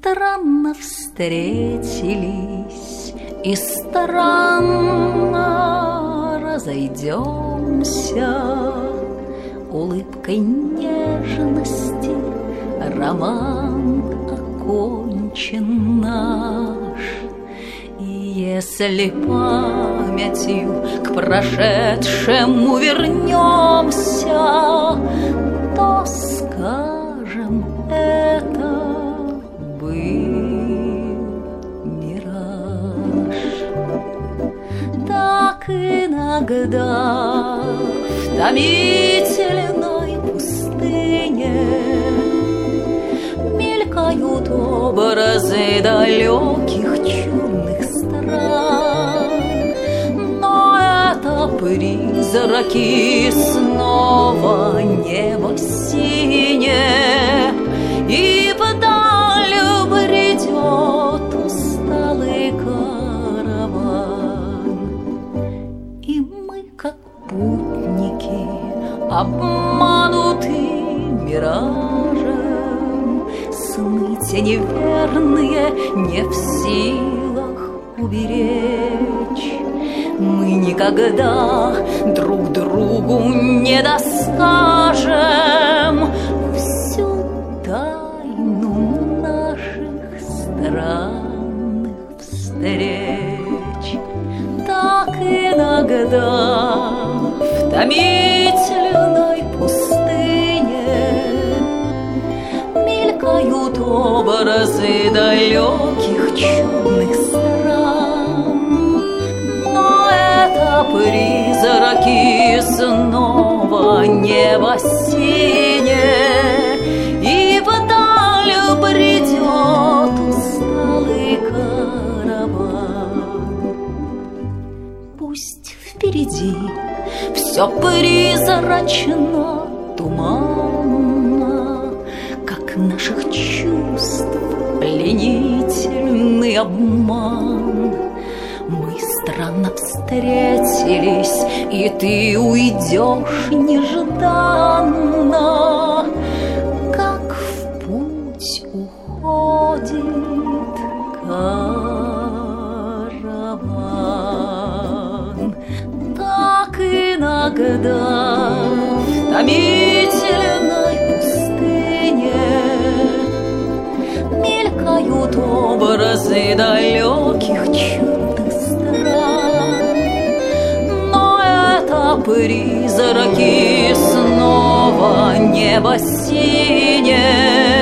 странно встретились и странно разойдемся. Улыбкой нежности роман окончен наш. И если памятью к прошедшему вернемся, то скажем, это был мираж. Так иногда в томительной пустыне мелькают образы далеких чудных стран, но это призраки, снова небо синее, и вдаль бредет усталый караван. И мы, как путники, обмануты миражем, сны те неверные не в силах уберечь. Мы никогда друг другу не доскажем всю тайну наших странных встреч. Так иногда в томительной пустыне мелькают образы далеких чудных стран, но это призраки, снова небо синее, и вдаль бредет усталый караван. Пусть впереди все призрачно, туманно, как наших чувств пленительный обман. Мы странно встретились, и ты уйдешь нежданно, как в путь уходит караван. Так иногда в томительной пустыне мелькают образы далеких чудных стран, но это призраки, снова небо синее,